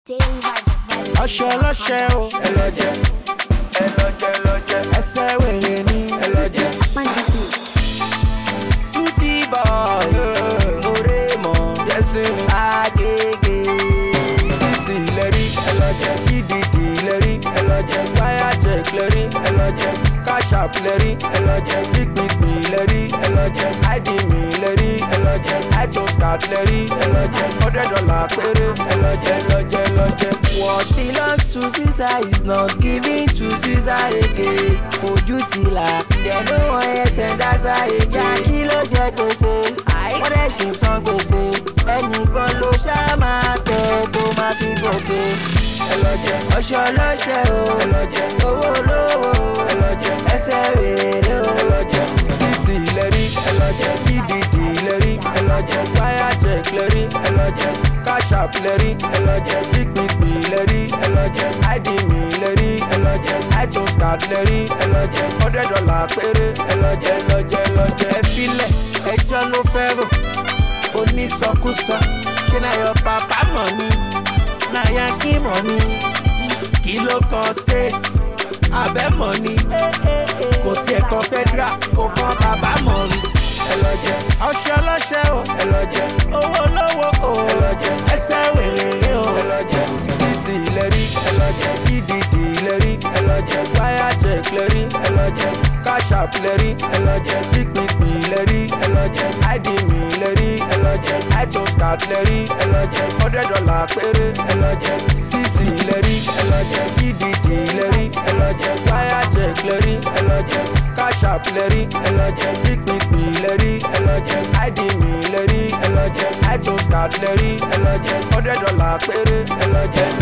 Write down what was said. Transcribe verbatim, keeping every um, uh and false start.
Ọṣẹ ọlọ́ṣẹ o, ẹlọ́jẹ, ẹlọ́jẹ ẹlọ́jẹ, ẹsẹ̀ wèrè ni ẹlọ́jẹ. Tutti boy, Oremo, Destiny, Agege, Sisi lẹ́rí ẹlọ́jẹ, Ididi lẹ́rí ẹlọ́jẹ, Fire check lẹ́rí ẹlọ́jẹ, Cash App lẹ́rí ẹlọ́jẹ, Big Big B lẹ́rí ẹlọ́jẹ, I D M lẹ́rí ẹlọ́jẹ, iTunes card lẹ́rí ẹlọ́jẹ, hundred dollar péré ẹlọ́jẹ ẹlọ́jẹ ẹlọ́jẹ. What belongs to Caesar is not given to Caesar again. Ojú ti là, dem no wan hear sẹ́ńdásá again. Kí ló jẹ gbèsè? Wọ́n dẹ̀ ṣì san gbèsè. Ẹnìkan ló ṣáà máa tẹ̀ tó máa fi gòkè. Ẹlọ́jẹ, ọṣẹ ọlọ́ṣẹ o. Ẹlọ́jẹ, owó olówó. Ẹlọ́jẹ, ẹsẹ̀ wèrè o. Ẹlọ́jẹ, Sisi lẹ́rí. Ẹlọ́jẹ, Ididi lẹ́rí. Ẹlọ́jẹ, Fire check lẹ́rí. Ẹlọ́jẹ, Cash App lẹ́rí. Ẹlọ́jẹ, Big Big B lẹ́rí. Ẹlọ́jẹ, I D M lẹ́rí. Ẹlọ́jẹ, iTunes card lẹ́rí. Ẹlọ́jẹ, hundred dollar péré. Ẹlọ́jẹ, ẹlọ́jẹ, ẹlọ́jẹ. Ẹ filẹ̀, ẹjọ́ ló fẹ́ rò. Onísọkúsọ, ṣé náà yọ bàbá mọ̀ ni? Náà yá kí mọ̀ ni? Kí ló kan state? Abẹ́ mọ̀ ni? Kò tiẹ̀ kan federal, kò kan bàbá mọ̀ ni? Ẹlọ́jẹ, ọṣẹ ọlọ́ṣẹ o. Ẹlọ́jẹ, owó olówó o. Ẹlọ́jẹ, ẹsẹ̀ wèrè o. Ẹlọ́jẹ, Sisi lẹ́rí. Ẹlọ́jẹ, Ididi lẹ́rí. Ẹlọ́jẹ, Fire check lẹ́rí. Ẹlọ́jẹ, Cash App lẹ́rí. Ẹlọ́jẹ, Big Big B lẹ́rí. Ẹlọ́jẹ, I D M lẹ́rí. Ẹlọ́jẹ, iTunes card lẹ́rí. Ẹlọ́jẹ, hundred dollar péré. Ẹlọ́jẹ, Sisi lẹ́rí. Ẹlọ́jẹ, Ididi lẹ́rí. Ẹlọ́jẹ, Fire check lẹ́rí. Ẹlọ́jẹ, Cash App lẹ́rí. Ẹlọ́jẹ, Big Big B lẹ́rí. Ẹlọ́jẹ, I D M lẹ́rí. Ẹlọ́jẹ, iTunes card lẹ́rí. Ẹlọ́jẹ, hundred dollar péré. Ẹlọ́jẹ.